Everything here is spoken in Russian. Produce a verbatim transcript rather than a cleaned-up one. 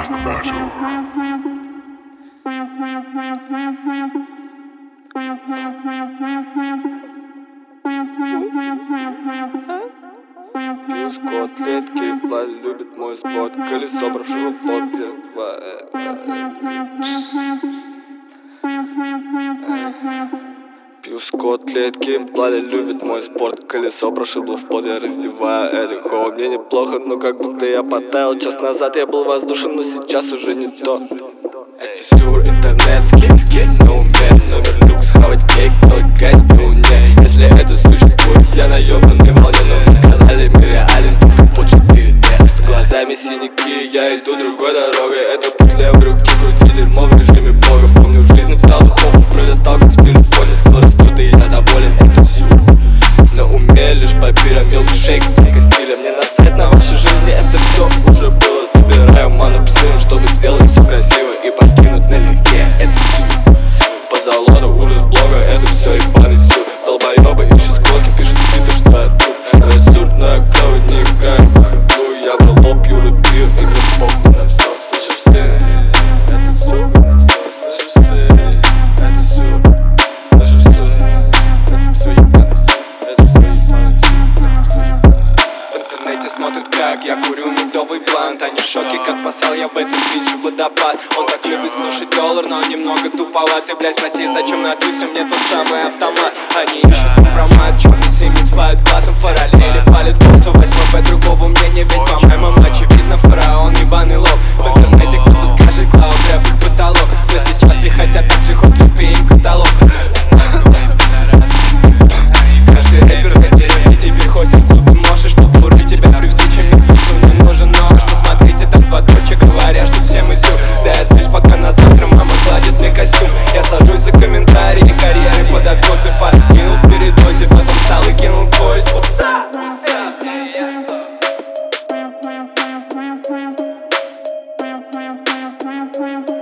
Dark Matter. Плюс котлетки, Влади любит мой спот. Колесо прошло под два. Плюс котлетки, Влади любит мой спорт. Колесо прошибло в пот, я раздеваю это хо. Мне неплохо, но как будто я потаял. Час назад я был воздушен, но сейчас уже не то. Это сюр, интернет, скин, скин, но умею номер люкс, хавать кейк, ноль гайс, мне. Если это существует, я на ёбаной волне, но мне сказали, мы реален только по четыре дэ. Глазами синяки, я иду другой дорогой. Это путь левой руки, крути дерьмо в режиме бога. Помню, в жизни встал духовно, вроде стал как в телефоне. Скоростью, да я доволен, это сюр. На уме лишь папира, милкшейк, только стиля. Мне насрать на вашей жизни, это все уже было. Собираю ману псину, чтобы сделать все красиво и покинуть налегке. Это сюр. Позолота, ужас блога, это все ебаный сюр. Долбоёбы ищут склоки, пишут твиттер, что я тут. Рассурдная кровь, не играю по ходу. Я в лоб, Юра, пью, и мне похуй на все. Слышишь, ты? Это сюр. Слышишь, ты? Это сюр. Слышишь, ты? Это все ебаный сюр. Это все ебаный сюр. Это все ебаный сюр. В интернете смотрят, как я курю медовый блант. Они в шоке, как посал я в этом свечу водопад. Он так любит слушать доллар, но немного туповат. Ты, блядь, спроси, зачем на тусе мне тот самый автомат. Они ищут компромат, черный семец палит глазом параллели, палит курсу восьмой бэ, другого мнения. Ведь по моему очевидно фараон, ебаный лоб. В интернете кто-то скажет, клауд рэп потолок. Но сейчас все хотят так же, хоть успей им каталог. Каждый рэпер хотел, и теперь хочет, ты можешь, что курю тебя привлечь, мне пишу, не нужен нож. Посмотрите, так два дрочек, говорят, что все мы сюр. Да я слышь, пока на завтра мама гладит мне костюм. Я сажусь за комментарии, карьеры под откос. Ты фарт скинул в передозе, потом встал и кинул поезд. What's up?